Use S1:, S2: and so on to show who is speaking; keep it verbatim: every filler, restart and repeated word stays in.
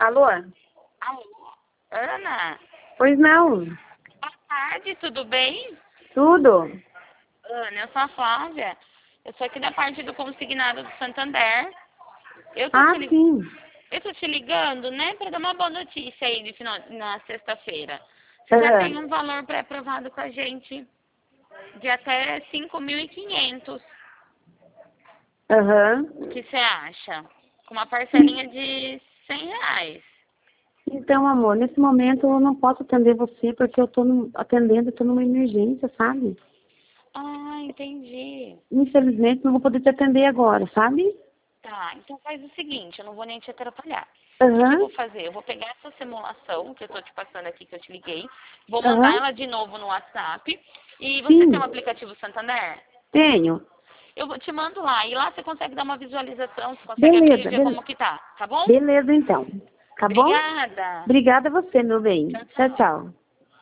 S1: Alô?
S2: Alô? Ana?
S1: Pois não.
S2: Boa tarde, tudo bem?
S1: Tudo?
S2: Ana, eu sou a Flávia. Eu sou aqui da parte do consignado do Santander. Eu tô,
S1: Ah,
S2: te, li...
S1: sim.
S2: eu tô te ligando, né, pra dar uma boa notícia aí de final... na sexta-feira. Você já tem
S1: Aham.
S2: um valor pré-aprovado com a gente de até cinco mil e quinhentos.
S1: Aham.
S2: O que você acha? Com uma parcelinha de cem reais.
S1: Então, amor, nesse momento eu não posso atender você porque eu tô no- atendendo, eu tô numa emergência, sabe?
S2: Ah, entendi.
S1: Infelizmente não vou poder te atender agora, sabe?
S2: Tá, então faz o seguinte, eu não vou nem te atrapalhar. O que, que eu
S1: Aham.
S2: vou fazer? Eu vou pegar essa simulação que eu tô te passando aqui, que eu te liguei, vou mandar
S1: Aham.
S2: ela de novo no WhatsApp. E você tem
S1: Sim.
S2: o aplicativo Santander?
S1: Tenho.
S2: Eu vou- te mando lá, e lá você consegue dar uma visualização, você consegue abrir e
S1: Beleza,
S2: ver
S1: be-
S2: como que tá, tá bom?
S1: beleza então. Tá bom?
S2: Obrigada.
S1: Obrigada a você, meu bem.
S2: Tchau,
S1: Tchau,
S2: tchau.
S1: tchau.